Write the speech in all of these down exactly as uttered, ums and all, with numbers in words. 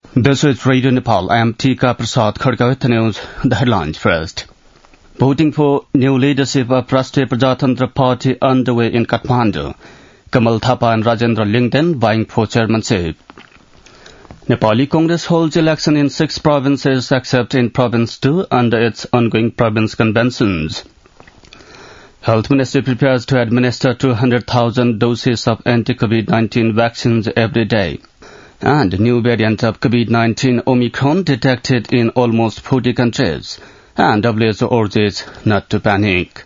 This is Radio Nepal. I am Tika Prasad Khadka with the news. The headlines first. Voting for new leadership of Rashtriya Prajatantra Party underway in Kathmandu. Kamal Thapa and Rajendra Lingden vying for chairmanship. Nepali Congress holds election in six provinces except in Province two under its ongoing province conventions. Health Ministry prepares to administer two hundred thousand doses of anti-COVID nineteen vaccines every day. And new variant of COVID nineteen Omicron detected in almost forty countries. And W H O urges not to panic.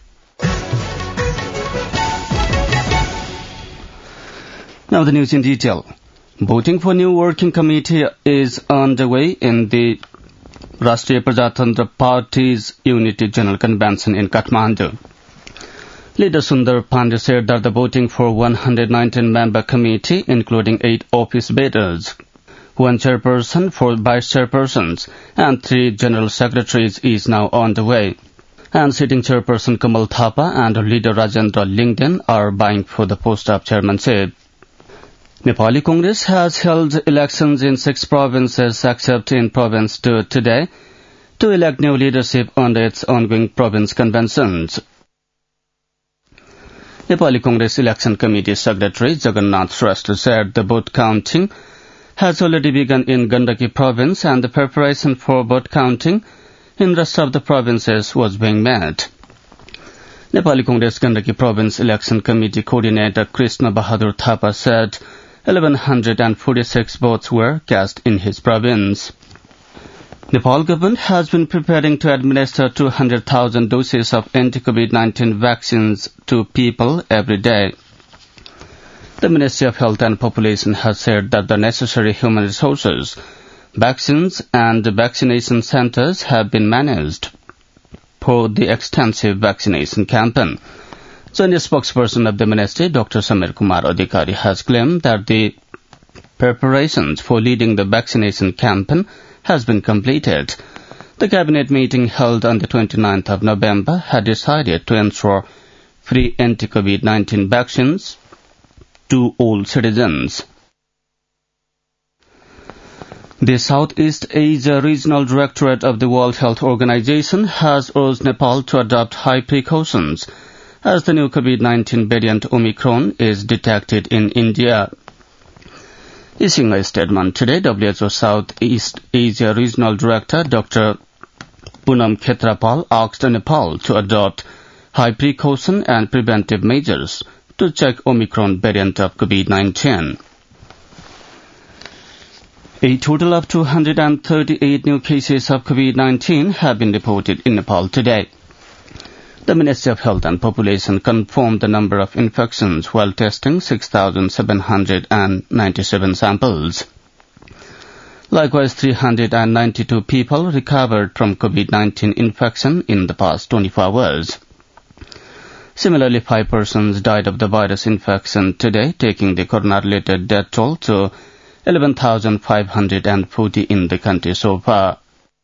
Now the news in detail. Voting for new working committee is underway in the Rashtriya Prajatantra Party's Unity General Convention in Kathmandu. Leader Sundar Pandey said that the voting for one hundred nineteen member committee, including eight office bearers, one chairperson, four vice chairpersons, and three general secretaries is now on the way. And sitting chairperson Kamal Thapa and leader Rajendra Lingden are vying for the post of chairmanship. Nepali Congress has held elections in six provinces except in Province two today to elect new leadership under its ongoing province conventions. Nepali Congress Election Committee Secretary Jagannath Shrestha said the vote counting has already begun in Gandaki province and the preparation for vote counting in the rest of the provinces was being made. Nepali Congress Gandaki Province Election Committee Coordinator Krishna Bahadur Thapa said eleven forty-six votes were cast in his province. Nepal government has been preparing to administer two hundred thousand doses of anti-COVID nineteen vaccines to people every day. The Ministry of Health and Population has said that the necessary human resources, vaccines and vaccination centers have been managed for the extensive vaccination campaign. Senior spokesperson of the ministry, Doctor Samir Kumar Adhikari, has claimed that the preparations for leading the vaccination campaign has been completed. The cabinet meeting held on the twenty-ninth of November had decided to ensure free anti-COVID nineteen vaccines to all citizens. The Southeast Asia Regional Directorate of the World Health Organization has urged Nepal to adopt high precautions as the new COVID nineteen variant Omicron is detected in India. Issuing a statement today, W H O Southeast Asia Regional Director Doctor Poonam Khetrapal asked Nepal to adopt high precaution and preventive measures to check Omicron variant of COVID nineteen. A total of two hundred thirty-eight new cases of COVID nineteen have been reported in Nepal today. The Ministry of Health and Population confirmed the number of infections while testing six thousand seven hundred ninety-seven samples. Likewise, three hundred ninety-two people recovered from COVID nineteen infection in the past twenty-four hours. Similarly, five persons died of the virus infection today, taking the corona-related death toll to eleven thousand five hundred forty in the country so far.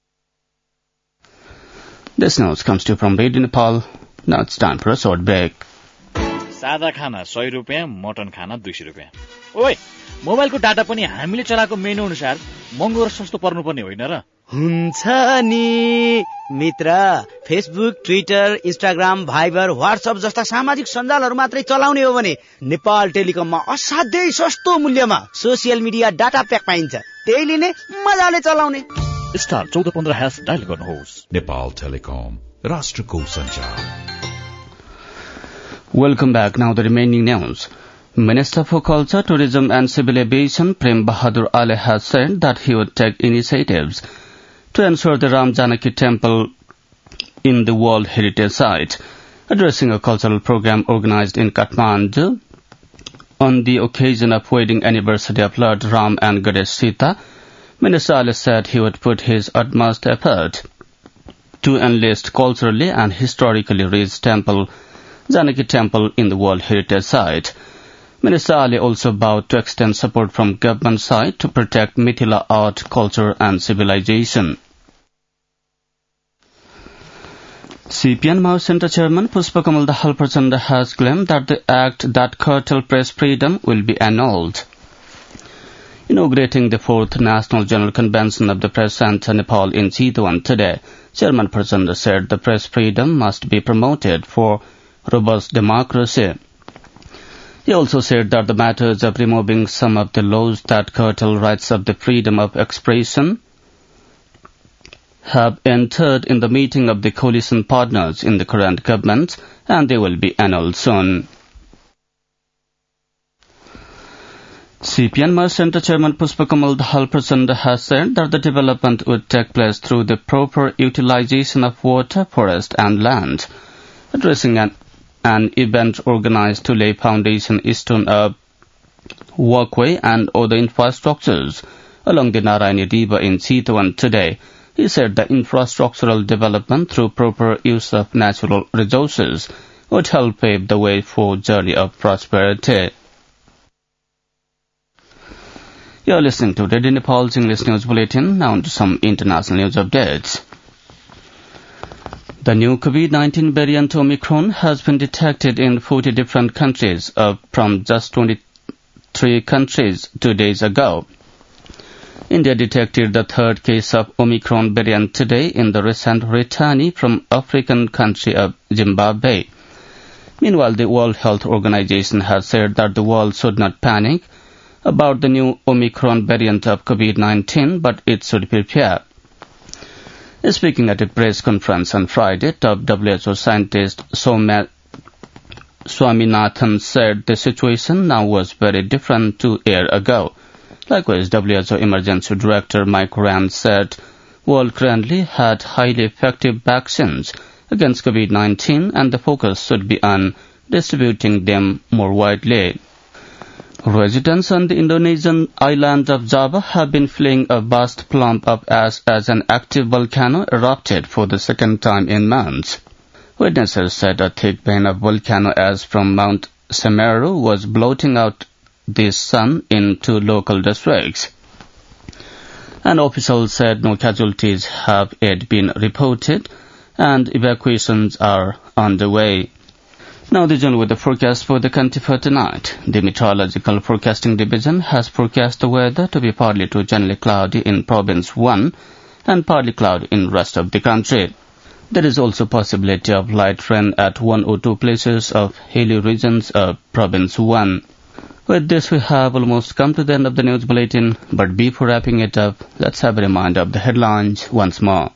This news comes to you from Radio Nepal. Now it's time for a short break. सादा खाना सय रुपैयाँ, mutton खाना दुई सय रुपैयाँ. ओए, मोबाइलको डाटा पनि हामीले चलाएको मेनु अनुसार महँगो र सस्तो पर्नुपर्ने होइन र? हुन्छ नि मित्र. Facebook, Twitter, Instagram, Viber, WhatsApp जस्ता सामाजिक सञ्जालहरू मात्रै चलाउने हो भने नेपाल टेलिकममा असाध्यै सस्तो मूल्यमा सोशल मिडिया डाटा प्याक पाइन्छ. त्यही लिने, मजाले चलाउने. स्टार चौध पन्ध्र ह्यास डायल गर्नुहोस्. नेपाल टेलिकम, राष्ट्रको सञ्चार. Welcome back. Now the remaining news. Minister for Culture, Tourism and Civil Aviation Prem Bahadur Ali has said that he would take initiatives to ensure the Ram Janaki Temple in the World Heritage Site. Addressing a cultural program organized in Kathmandu on the occasion of wedding anniversary of Lord Ram and Goddess Sita, Minister Ali said he would put his utmost effort to enlist culturally and historically rich temple, Janaki Temple in the World Heritage Site. Minister Ali also vowed to extend support from government side to protect Mithila art, culture and civilization. C P N Mao Center Chairman Pushpakamal Dahal Prachanda has claimed that the act that curtailed press freedom will be annulled. Inaugurating the fourth National General Convention of the Press Center Nepal in Chitwan today, Chairman Prachanda said the press freedom must be promoted for robust democracy. He also said that the matters of removing some of the laws that curtail rights of the freedom of expression have entered in the meeting of the coalition partners in the current government, and they will be annulled soon. C P I Myanmar Center Chairman Pushpakamal Dahal Prachanda has said that the development would take place through the proper utilization of water, forest and land. Addressing an, an event organized to lay foundation stone of walkway and other infrastructures along the Narayani River in Chitwan today, he said the infrastructural development through proper use of natural resources would help pave the way for journey of prosperity. You are listening to Radio Nepal's English News Bulletin. Now on to some international news updates. The new COVID nineteen variant Omicron has been detected in forty different countries, up from just twenty-three countries two days ago. India detected the third case of Omicron variant today in the recent return from African country of Zimbabwe. Meanwhile, the World Health Organization has said that the world should not panic about the new Omicron variant of COVID nineteen, but it should prepare. Speaking at a press conference on Friday, top W H O scientist Soumya Swaminathan said the situation now was very different to a year ago. Likewise, W H O Emergency Director Mike Rand said world currently had highly effective vaccines against COVID nineteen and the focus should be on distributing them more widely. Residents on the Indonesian island of Java have been fleeing a vast plump of ash as an active volcano erupted for the second time in months. Witnesses said a thick vein of volcano ash from Mount Semeru was blotting out the sun in two local districts. An official said no casualties have yet been reported and evacuations are underway. Now the general weather forecast for the country for tonight. The Meteorological Forecasting Division has forecast the weather to be partly to generally cloudy in Province one and partly cloudy in rest of the country. There is also possibility of light rain at one or two places of hilly regions of Province one. With this, we have almost come to the end of the news bulletin, but before wrapping it up, let's have a reminder of the headlines once more.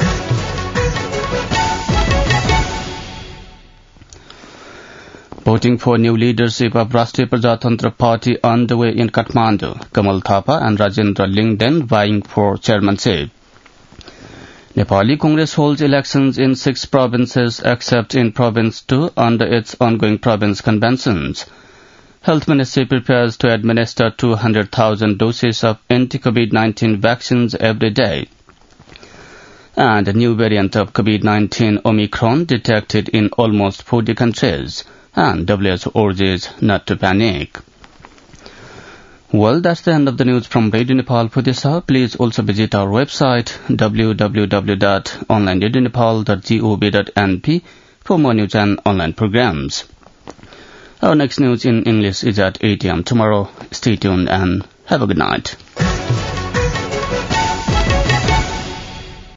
Voting for new leadership of Rashtriya Prajatantra Party underway in Kathmandu. Kamal Thapa and Rajendra Lingden vying for chairmanship. Nepali Congress holds elections in six provinces except in Province two under its ongoing province conventions. Health Ministry prepares to administer two hundred thousand doses of anti-COVID nineteen vaccines every day. And a new variant of COVID nineteen Omicron detected in almost forty countries. And W H O urges not to panic. Well, that's the end of the news from Radio Nepal for this hour. Please also visit our website w w w dot online radio nepal dot gov dot n p for more news and online programs. Our next news in English is at eight a m tomorrow. Stay tuned and have a good night.